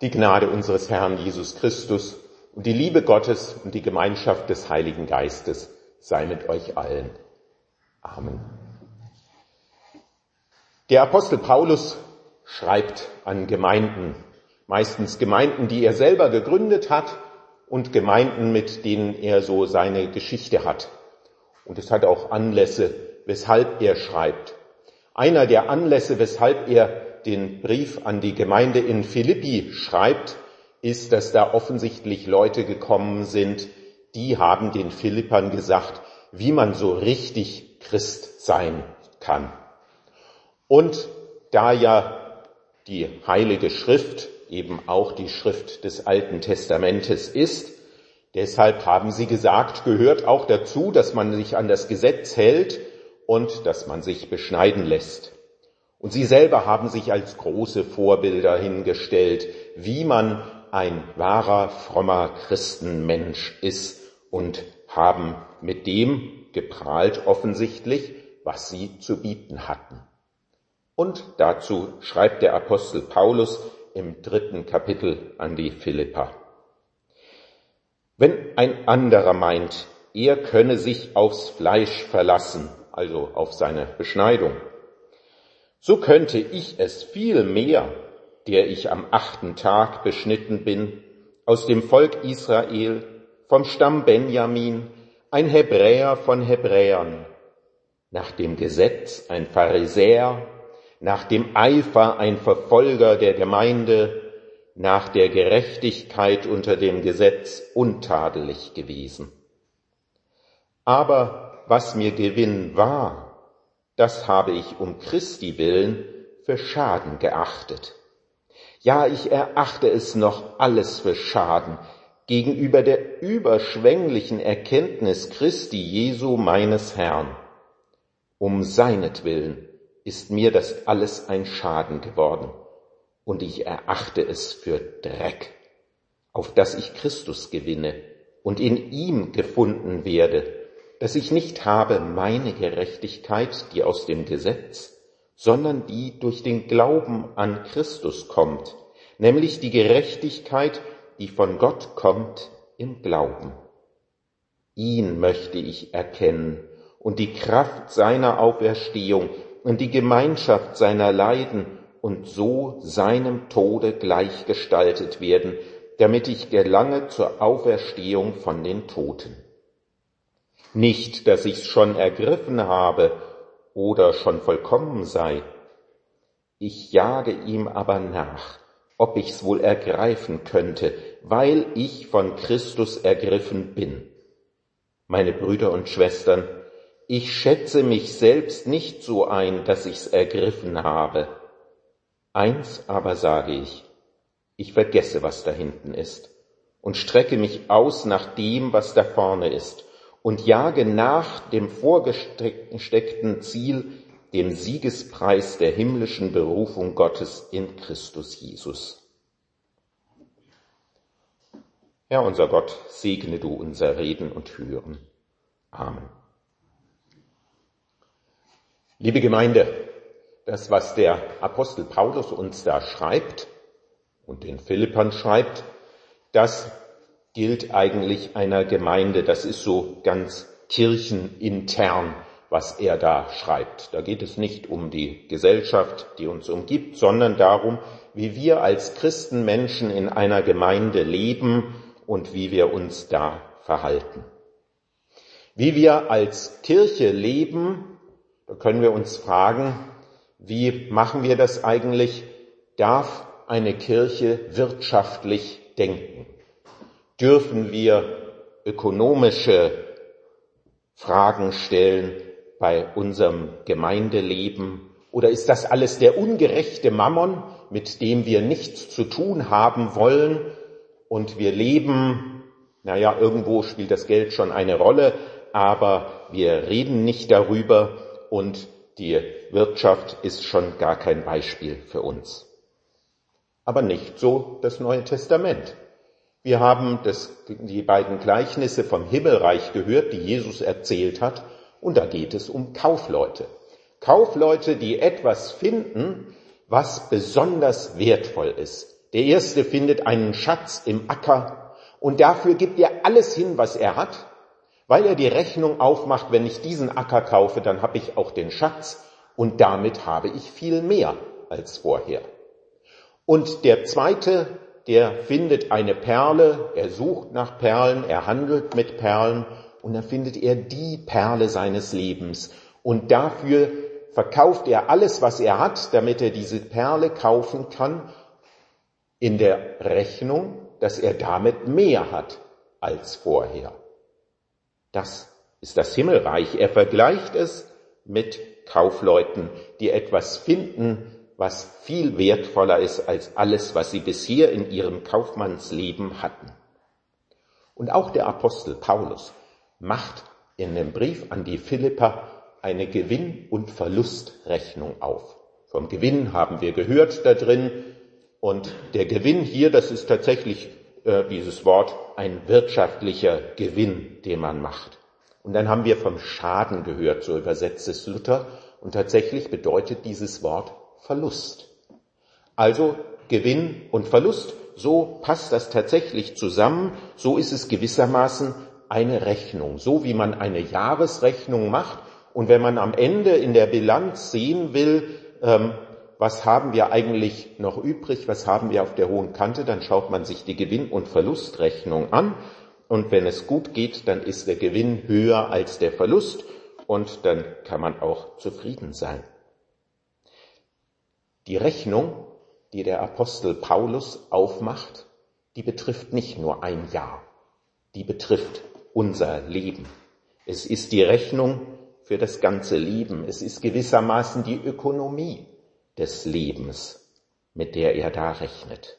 Die Gnade unseres Herrn Jesus Christus und die Liebe Gottes und die Gemeinschaft des Heiligen Geistes sei mit euch allen. Amen. Der Apostel Paulus schreibt an Gemeinden, meistens Gemeinden, die er selber gegründet hat und Gemeinden, mit denen er so seine Geschichte hat. Und es hat auch Anlässe, weshalb er schreibt. Einer der Anlässe, weshalb er den Brief an die Gemeinde in Philippi schreibt, ist, dass da offensichtlich Leute gekommen sind, die haben den Philippern gesagt, wie man so richtig Christ sein kann. Und da ja die Heilige Schrift eben auch die Schrift des Alten Testamentes ist, deshalb haben sie gesagt, gehört auch dazu, dass man sich an das Gesetz hält und dass man sich beschneiden lässt. Und sie selber haben sich als große Vorbilder hingestellt, wie man ein wahrer, frommer Christenmensch ist und haben mit dem geprahlt offensichtlich, was sie zu bieten hatten. Und dazu schreibt der Apostel Paulus im 3. Kapitel an die Philipper. Wenn ein anderer meint, er könne sich aufs Fleisch verlassen, also auf seine Beschneidung, so könnte ich es viel mehr, der ich am 8. Tag beschnitten bin, aus dem Volk Israel, vom Stamm Benjamin, ein Hebräer von Hebräern, nach dem Gesetz ein Pharisäer, nach dem Eifer ein Verfolger der Gemeinde, nach der Gerechtigkeit unter dem Gesetz untadelig gewesen. Aber was mir Gewinn war, das habe ich um Christi willen für Schaden geachtet. Ja, ich erachte es noch alles für Schaden gegenüber der überschwänglichen Erkenntnis Christi Jesu meines Herrn. Um seinetwillen ist mir das alles ein Schaden geworden, und ich erachte es für Dreck, auf dass ich Christus gewinne und in ihm gefunden werde, dass ich nicht habe meine Gerechtigkeit, die aus dem Gesetz, sondern die durch den Glauben an Christus kommt, nämlich die Gerechtigkeit, die von Gott kommt im Glauben. Ihn möchte ich erkennen und die Kraft seiner Auferstehung und die Gemeinschaft seiner Leiden und so seinem Tode gleichgestaltet werden, damit ich gelange zur Auferstehung von den Toten. Nicht, dass ich's schon ergriffen habe oder schon vollkommen sei. Ich jage ihm aber nach, ob ich's wohl ergreifen könnte, weil ich von Christus ergriffen bin. Meine Brüder und Schwestern, ich schätze mich selbst nicht so ein, dass ich's ergriffen habe. Eins aber sage ich vergesse, was da hinten ist, und strecke mich aus nach dem, was da vorne ist, und jage nach dem vorgesteckten Ziel, dem Siegespreis der himmlischen Berufung Gottes in Christus Jesus. Herr unser Gott, segne du unser Reden und Hören. Amen. Liebe Gemeinde, das, was der Apostel Paulus uns da schreibt und den Philippern schreibt, das gilt eigentlich einer Gemeinde. Das ist so ganz kirchenintern, was er da schreibt. Da geht es nicht um die Gesellschaft, die uns umgibt, sondern darum, wie wir als Christenmenschen in einer Gemeinde leben und wie wir uns da verhalten. Wie wir als Kirche leben, da können wir uns fragen, wie machen wir das eigentlich? Darf eine Kirche wirtschaftlich denken? Dürfen wir ökonomische Fragen stellen bei unserem Gemeindeleben? Oder ist das alles der ungerechte Mammon, mit dem wir nichts zu tun haben wollen und wir leben, irgendwo spielt das Geld schon eine Rolle, aber wir reden nicht darüber und die Wirtschaft ist schon gar kein Beispiel für uns. Aber nicht so das Neue Testament. Wir haben die beiden Gleichnisse vom Himmelreich gehört, die Jesus erzählt hat, und da geht es um Kaufleute. Kaufleute, die etwas finden, was besonders wertvoll ist, Der erste findet einen Schatz im Acker und dafür gibt er alles hin, was er hat, weil er die Rechnung aufmacht, wenn ich diesen Acker kaufe, dann habe ich auch den Schatz und damit habe ich viel mehr als vorher. Und der zweite, der findet eine Perle, er sucht nach Perlen, er handelt mit Perlen und dann findet er die Perle seines Lebens. Und dafür verkauft er alles, was er hat, damit er diese Perle kaufen kann, in der Rechnung, dass er damit mehr hat als vorher. Das ist das Himmelreich. Er vergleicht es mit Kaufleuten, die etwas finden, was viel wertvoller ist als alles, was sie bisher in ihrem Kaufmannsleben hatten. Und auch der Apostel Paulus macht in dem Brief an die Philipper eine Gewinn- und Verlustrechnung auf. Vom Gewinn haben wir gehört da drin. Und der Gewinn hier, das ist tatsächlich dieses Wort, ein wirtschaftlicher Gewinn, den man macht. Und dann haben wir vom Schaden gehört, so übersetzt es Luther. Und tatsächlich bedeutet dieses Wort Verlust. Also Gewinn und Verlust, so passt das tatsächlich zusammen. So ist es gewissermaßen eine Rechnung, so wie man eine Jahresrechnung macht. Und wenn man am Ende in der Bilanz sehen will, was haben wir eigentlich noch übrig, was haben wir auf der hohen Kante, dann schaut man sich die Gewinn- und Verlustrechnung an. Und wenn es gut geht, dann ist der Gewinn höher als der Verlust und dann kann man auch zufrieden sein. Die Rechnung, die der Apostel Paulus aufmacht, die betrifft nicht nur ein Jahr, die betrifft unser Leben. Es ist die Rechnung für das ganze Leben. Es ist gewissermaßen die Ökonomie des Lebens, mit der er da rechnet.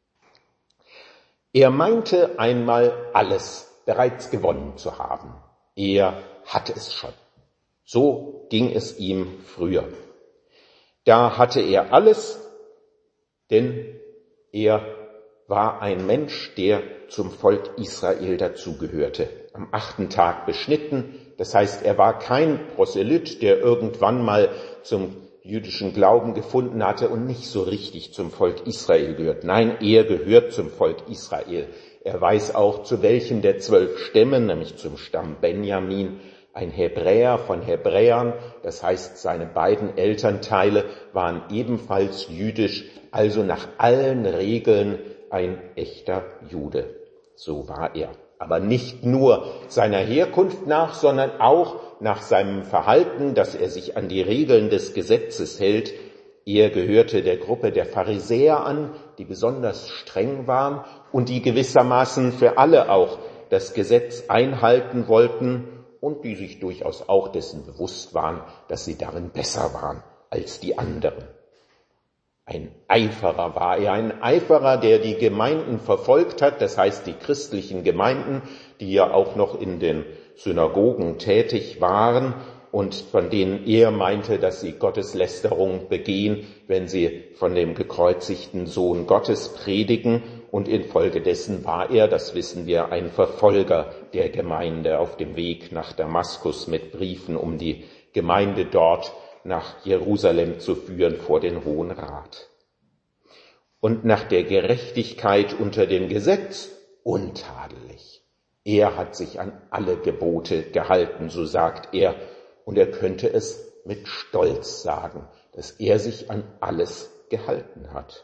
Er meinte einmal alles bereits gewonnen zu haben. Er hatte es schon. So ging es ihm früher. Da hatte er alles, denn er war ein Mensch, der zum Volk Israel dazugehörte. Am 8. Tag beschnitten, das heißt, er war kein Proselyt, der irgendwann mal zum jüdischen Glauben gefunden hatte und nicht so richtig zum Volk Israel gehört. Nein, er gehört zum Volk Israel. Er weiß auch, zu welchem der 12 Stämme, nämlich zum Stamm Benjamin, ein Hebräer von Hebräern, das heißt, seine beiden Elternteile waren ebenfalls jüdisch, also nach allen Regeln ein echter Jude. So war er. Aber nicht nur seiner Herkunft nach, sondern auch nach seinem Verhalten, dass er sich an die Regeln des Gesetzes hält. Er gehörte der Gruppe der Pharisäer an, die besonders streng waren und die gewissermaßen für alle auch das Gesetz einhalten wollten und die sich durchaus auch dessen bewusst waren, dass sie darin besser waren als die anderen. Ein Eiferer war er, ein Eiferer, der die Gemeinden verfolgt hat, das heißt die christlichen Gemeinden, die ja auch noch in den Synagogen tätig waren und von denen er meinte, dass sie Gotteslästerung begehen, wenn sie von dem gekreuzigten Sohn Gottes predigen. Und infolgedessen war er, das wissen wir, ein Verfolger der Gemeinde auf dem Weg nach Damaskus mit Briefen, um die Gemeinde dort nach Jerusalem zu führen vor den Hohen Rat. Und nach der Gerechtigkeit unter dem Gesetz untadelig. Er hat sich an alle Gebote gehalten, so sagt er, und er könnte es mit Stolz sagen, dass er sich an alles gehalten hat.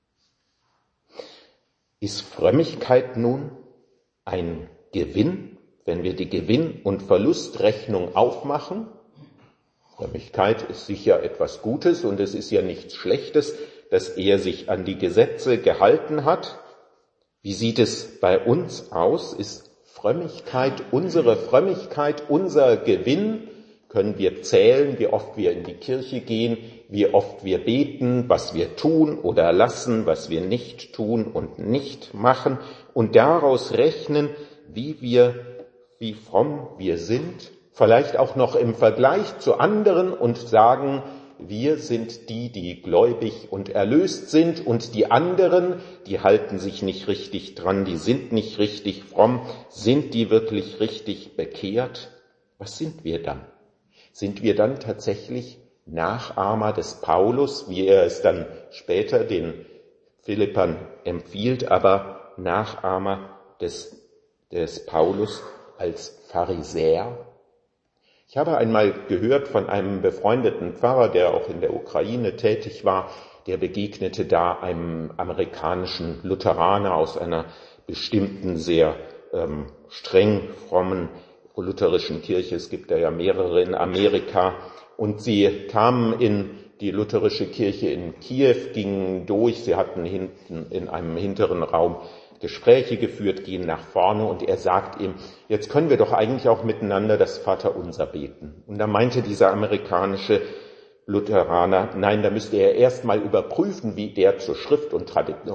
Ist Frömmigkeit nun ein Gewinn, wenn wir die Gewinn- und Verlustrechnung aufmachen? Frömmigkeit ist sicher etwas Gutes und es ist ja nichts Schlechtes, dass er sich an die Gesetze gehalten hat. Wie sieht es bei uns aus? Ist Frömmigkeit, unsere Frömmigkeit, unser Gewinn? Können wir zählen, wie oft wir in die Kirche gehen, wie oft wir beten, was wir tun oder lassen, was wir nicht tun und nicht machen und daraus rechnen, wie fromm wir sind, vielleicht auch noch im Vergleich zu anderen und sagen, wir sind die, die gläubig und erlöst sind und die anderen, die halten sich nicht richtig dran, die sind nicht richtig fromm, sind die wirklich richtig bekehrt? Was sind wir dann? Sind wir dann tatsächlich Nachahmer des Paulus, wie er es dann später den Philippern empfiehlt, aber Nachahmer des Paulus als Pharisäer. Ich habe einmal gehört von einem befreundeten Pfarrer, der auch in der Ukraine tätig war, der begegnete da einem amerikanischen Lutheraner aus einer bestimmten, sehr streng frommen lutherischen Kirche. Es gibt ja mehrere in Amerika. Und sie kamen in die lutherische Kirche in Kiew, gingen durch. Sie hatten hinten in einem hinteren Raum Gespräche geführt, gehen nach vorne und er sagt ihm, jetzt können wir doch eigentlich auch miteinander das Vaterunser beten. Und da meinte dieser amerikanische Lutheraner, nein, da müsste er erst mal überprüfen, wie der zur Schrift und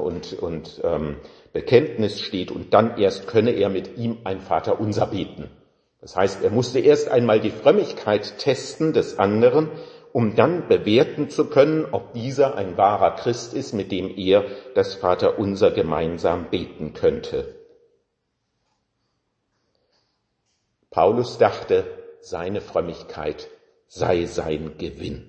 Bekenntnis steht und dann erst könne er mit ihm ein Vaterunser beten. Das heißt, er musste erst einmal die Frömmigkeit testen des anderen, um dann bewerten zu können, ob dieser ein wahrer Christ ist, mit dem er das Vaterunser gemeinsam beten könnte. Paulus dachte, seine Frömmigkeit sei sein Gewinn.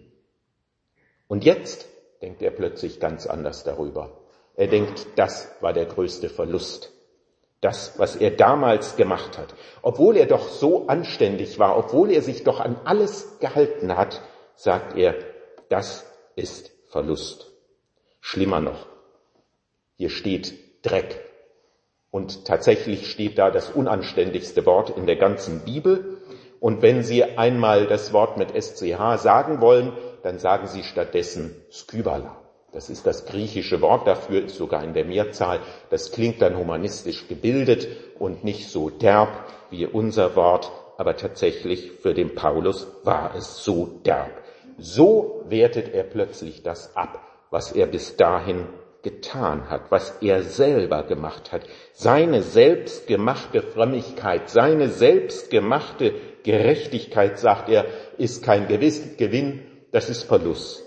Und jetzt denkt er plötzlich ganz anders darüber. Er denkt, das war der größte Verlust. Das, was er damals gemacht hat. Obwohl er doch so anständig war, obwohl er sich doch an alles gehalten hat, sagt er, das ist Verlust. Schlimmer noch, hier steht Dreck. Und tatsächlich steht da das unanständigste Wort in der ganzen Bibel. Und wenn Sie einmal das Wort mit SCH sagen wollen, dann sagen Sie stattdessen Skybala. Das ist das griechische Wort dafür, ist sogar in der Mehrzahl. Das klingt dann humanistisch gebildet und nicht so derb wie unser Wort. Aber tatsächlich für den Paulus war es so derb. So wertet er plötzlich das ab, was er bis dahin getan hat, was er selber gemacht hat. Seine selbstgemachte Frömmigkeit, seine selbstgemachte Gerechtigkeit, sagt er, ist kein Gewinn, das ist Verlust.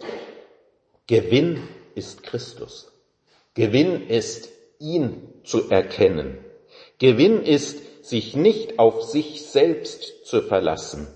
Gewinn ist Christus. Gewinn ist, ihn zu erkennen. Gewinn ist, sich nicht auf sich selbst zu verlassen,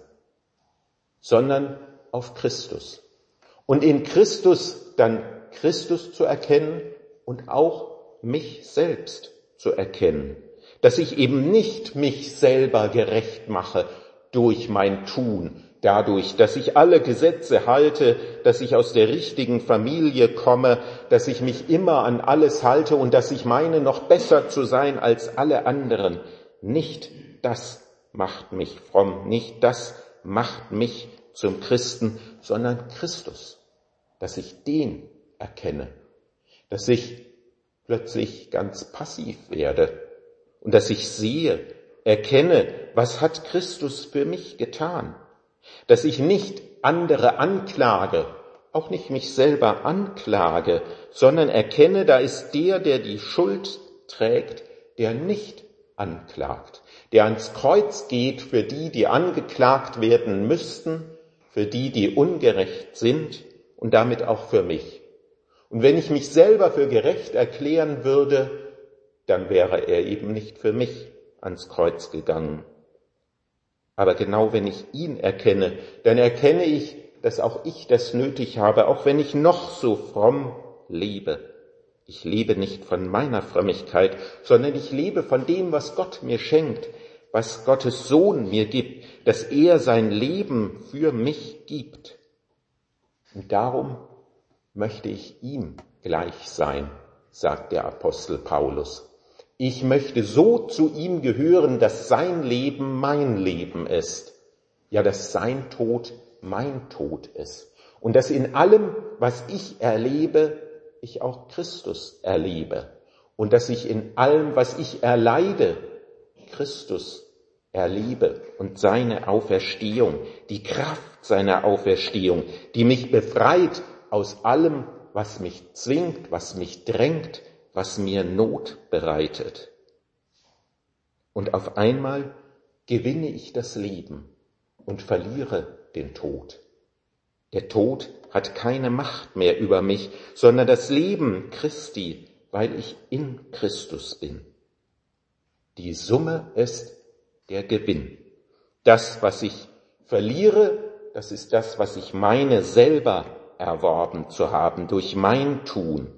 sondern auf Christus. Und in Christus dann Christus zu erkennen und auch mich selbst zu erkennen. Dass ich eben nicht mich selber gerecht mache durch mein Tun, dadurch, dass ich alle Gesetze halte, dass ich aus der richtigen Familie komme, dass ich mich immer an alles halte und dass ich meine, noch besser zu sein als alle anderen. Nicht das macht mich fromm, nicht das macht mich zum Christen, sondern Christus, dass ich den erkenne, dass ich plötzlich ganz passiv werde und dass ich sehe, erkenne, was hat Christus für mich getan, dass ich nicht andere anklage, auch nicht mich selber anklage, sondern erkenne, da ist der die Schuld trägt, der nicht anklagt, der ans Kreuz geht für die angeklagt werden müssten, für die ungerecht sind und damit auch für mich. Und wenn ich mich selber für gerecht erklären würde, dann wäre er eben nicht für mich ans Kreuz gegangen. Aber genau wenn ich ihn erkenne, dann erkenne ich, dass auch ich das nötig habe, auch wenn ich noch so fromm lebe. Ich lebe nicht von meiner Frömmigkeit, sondern ich lebe von dem, was Gott mir schenkt, was Gottes Sohn mir gibt, dass er sein Leben für mich gibt. Und darum möchte ich ihm gleich sein, sagt der Apostel Paulus. Ich möchte so zu ihm gehören, dass sein Leben mein Leben ist. Ja, dass sein Tod mein Tod ist. Und dass in allem, was ich erlebe, ich auch Christus erlebe. Und dass ich in allem, was ich erleide, Christus erlebe und seine Auferstehung, die Kraft seiner Auferstehung, die mich befreit aus allem, was mich zwingt, was mich drängt, was mir Not bereitet. Und auf einmal gewinne ich das Leben und verliere den Tod. Der Tod hat keine Macht mehr über mich, sondern das Leben Christi, weil ich in Christus bin. Die Summe ist der Gewinn. Das, was ich verliere, das ist das, was ich meine, selber erworben zu haben durch mein Tun.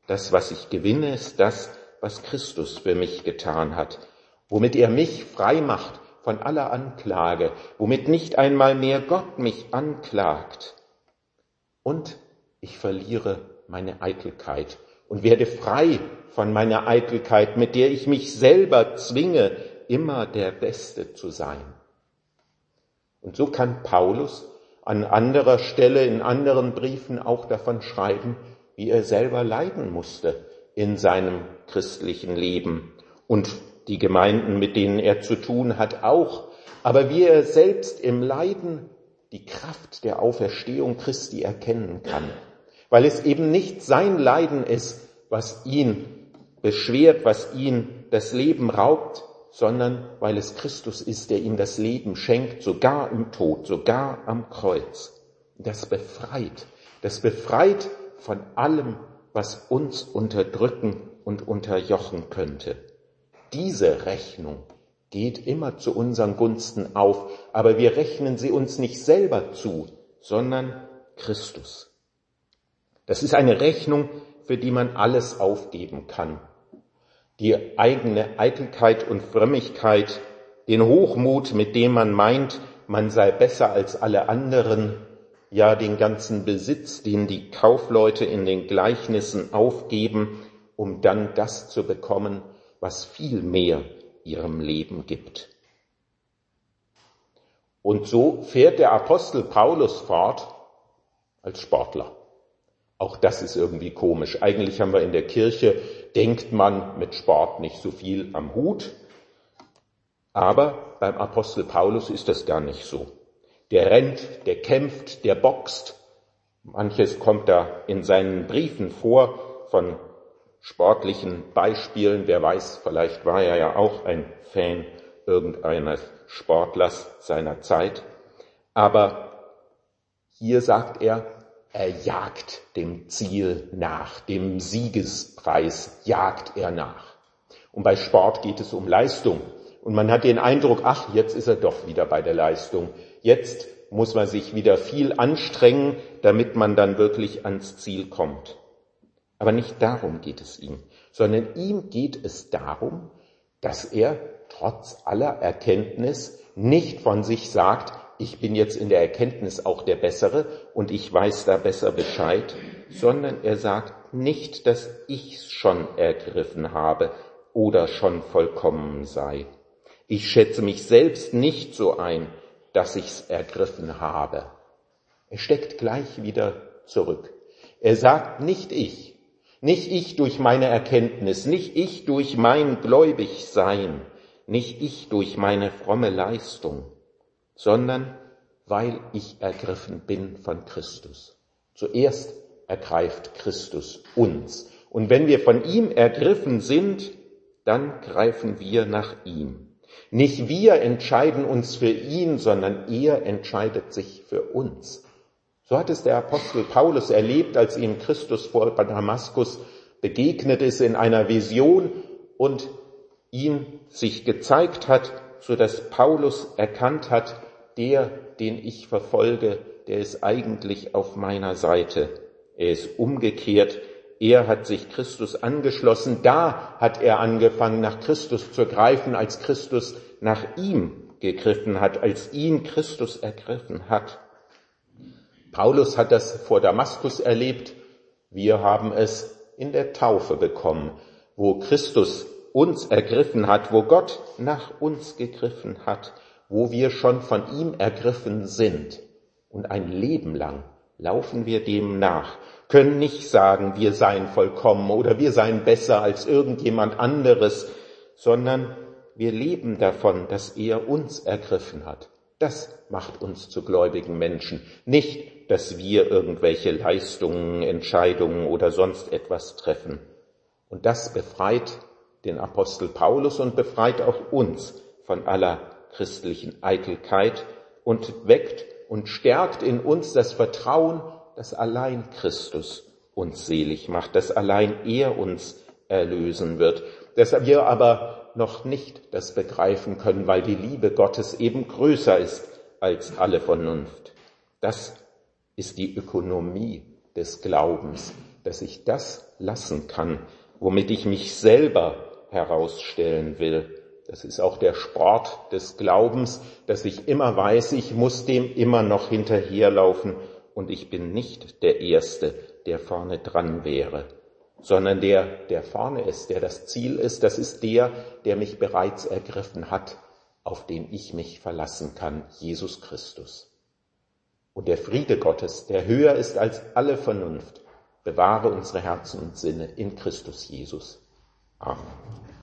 Das, was ich gewinne, ist das, was Christus für mich getan hat, womit er mich frei macht von aller Anklage, womit nicht einmal mehr Gott mich anklagt. Und ich verliere meine Eitelkeit und werde frei von meiner Eitelkeit, mit der ich mich selber zwinge, immer der Beste zu sein. Und so kann Paulus an anderer Stelle in anderen Briefen auch davon schreiben, wie er selber leiden musste in seinem christlichen Leben und die Gemeinden, mit denen er zu tun hat, auch. Aber wie er selbst im Leiden die Kraft der Auferstehung Christi erkennen kann, weil es eben nicht sein Leiden ist, was ihn beschwert, was ihn das Leben raubt, sondern weil es Christus ist, der ihm das Leben schenkt, sogar im Tod, sogar am Kreuz. Das befreit von allem, was uns unterdrücken und unterjochen könnte. Diese Rechnung geht immer zu unseren Gunsten auf, aber wir rechnen sie uns nicht selber zu, sondern Christus. Das ist eine Rechnung, für die man alles aufgeben kann. Die eigene Eitelkeit und Frömmigkeit, den Hochmut, mit dem man meint, man sei besser als alle anderen, ja den ganzen Besitz, den die Kaufleute in den Gleichnissen aufgeben, um dann das zu bekommen, was viel mehr ihrem Leben gibt. Und so fährt der Apostel Paulus fort als Sportler. Auch das ist irgendwie komisch. Eigentlich haben wir in der Kirche, denkt man mit Sport nicht so viel am Hut. Aber beim Apostel Paulus ist das gar nicht so. Der rennt, der kämpft, der boxt. Manches kommt da in seinen Briefen vor von sportlichen Beispielen. Wer weiß, vielleicht war er ja auch ein Fan irgendeines Sportlers seiner Zeit. Aber hier sagt er jagt dem Ziel nach, dem Siegespreis jagt er nach. Und bei Sport geht es um Leistung. Und man hat den Eindruck, ach, jetzt ist er doch wieder bei der Leistung. Jetzt muss man sich wieder viel anstrengen, damit man dann wirklich ans Ziel kommt. Aber nicht darum geht es ihm, sondern ihm geht es darum, dass er trotz aller Erkenntnis nicht von sich sagt, ich bin jetzt in der Erkenntnis auch der Bessere und ich weiß da besser Bescheid, sondern er sagt nicht, dass ich's schon ergriffen habe oder schon vollkommen sei. Ich schätze mich selbst nicht so ein, dass ich's ergriffen habe. Er steckt gleich wieder zurück. Er sagt nicht ich durch meine Erkenntnis, nicht ich durch mein Gläubigsein, nicht ich durch meine fromme Leistung, sondern weil ich ergriffen bin von Christus. Zuerst ergreift Christus uns. Und wenn wir von ihm ergriffen sind, dann greifen wir nach ihm. Nicht wir entscheiden uns für ihn, sondern er entscheidet sich für uns. So hat es der Apostel Paulus erlebt, als ihm Christus vor Damaskus begegnet ist in einer Vision und ihm sich gezeigt hat, so dass Paulus erkannt hat, der, den ich verfolge, der ist eigentlich auf meiner Seite. Er ist umgekehrt. Er hat sich Christus angeschlossen. Da hat er angefangen, nach Christus zu greifen, als Christus nach ihm gegriffen hat, als ihn Christus ergriffen hat. Paulus hat das vor Damaskus erlebt. Wir haben es in der Taufe bekommen, wo Christus uns ergriffen hat, wo Gott nach uns gegriffen hat, wo wir schon von ihm ergriffen sind. Und ein Leben lang laufen wir dem nach, können nicht sagen, wir seien vollkommen oder wir seien besser als irgendjemand anderes, sondern wir leben davon, dass er uns ergriffen hat. Das macht uns zu gläubigen Menschen. Nicht, dass wir irgendwelche Leistungen, Entscheidungen oder sonst etwas treffen. Und das befreit den Apostel Paulus und befreit auch uns von aller christlichen Eitelkeit und weckt und stärkt in uns das Vertrauen, dass allein Christus uns selig macht, dass allein er uns erlösen wird, dass wir aber noch nicht das begreifen können, weil die Liebe Gottes eben größer ist als alle Vernunft. Das ist die Ökonomie des Glaubens, dass ich das lassen kann, womit ich mich selber herausstellen will. Das ist auch der Sport des Glaubens, dass ich immer weiß, ich muss dem immer noch hinterherlaufen und ich bin nicht der Erste, der vorne dran wäre, sondern der vorne ist, der das Ziel ist, das ist der mich bereits ergriffen hat, auf den ich mich verlassen kann, Jesus Christus. Und der Friede Gottes, der höher ist als alle Vernunft, bewahre unsere Herzen und Sinne in Christus Jesus. Amen.